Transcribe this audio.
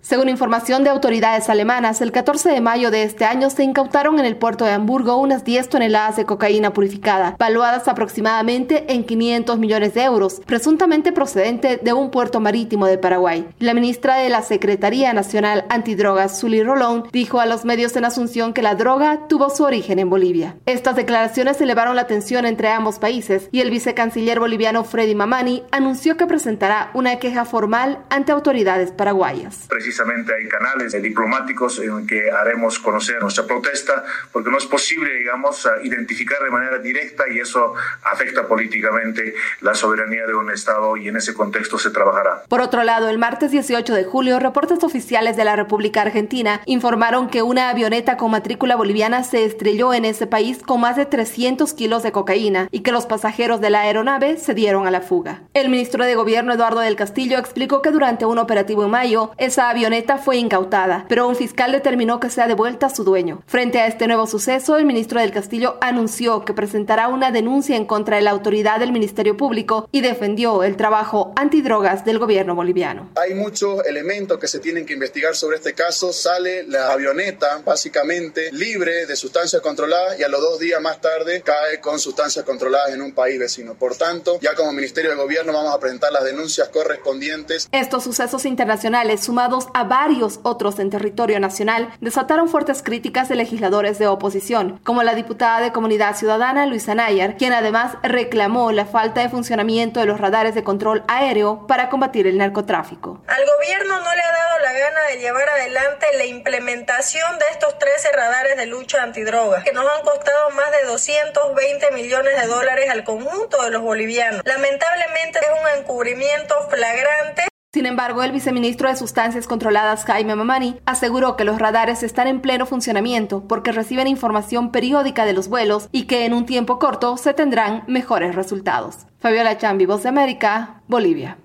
Según información de autoridades alemanas, el 14 de mayo de este año se incautaron en el puerto de Hamburgo unas 10 toneladas de cocaína purificada, valuadas aproximadamente en 500 millones de euros, presuntamente procedente de un puerto marítimo de Paraguay. La ministra de la Secretaría Nacional Antidrogas, Sully Rolón, dijo a los medios en Asunción que la droga tuvo su origen en Bolivia. Estas declaraciones elevaron la tensión entre ambos países y el vicecanciller boliviano Freddy Mamani anunció que presentará una queja formal ante autoridades paraguayas. Precisamente hay canales diplomáticos en que haremos conocer nuestra protesta, porque no es posible, identificar de manera directa y eso afecta políticamente la soberanía de un Estado y en ese contexto se trabajará. Por otro lado, el martes 18 de julio, reportes oficiales de la República Argentina informaron que una avioneta con matrícula boliviana se estrelló en ese país con más de 300 kilos de cocaína y que los pasajeros de la aeronave se dieron a la fuga. El ministro de Gobierno, Eduardo del Castillo, explicó que durante un operativo en mayo, esa avioneta fue incautada, pero un fiscal determinó que sea devuelta a su dueño. Frente a este nuevo suceso, el ministro del Castillo anunció que presentará una denuncia en contra de la autoridad del Ministerio Público y defendió el trabajo antidrogas del gobierno boliviano. Hay muchos elementos que se tienen que investigar sobre este caso. Sale la avioneta básicamente libre de sustancias controladas y a los 2 días más tarde cae con sustancias controladas en un país vecino. Por tanto, ya como Ministerio de Gobierno vamos a presentar las denuncias correspondientes. Estos sucesos internacionales, sumados a varios otros en territorio nacional, desataron fuertes críticas de legisladores de oposición, como la diputada de Comunidad Ciudadana, Luisa Nayar, quien además reclamó la falta de funcionamiento de los radares de control aéreo para combatir el narcotráfico. Al gobierno no le ha dado la gana de llevar adelante la implementación de estos 13 radares de lucha antidrogas, que nos han costado más de 220 millones de dólares al conjunto de los bolivianos. Lamentablemente es un encubrimiento flagrante. Sin embargo, el viceministro de Sustancias Controladas, Jaime Mamani, aseguró que los radares están en pleno funcionamiento porque reciben información periódica de los vuelos y que en un tiempo corto se tendrán mejores resultados. Fabiola Chambi, Voz de América, Bolivia.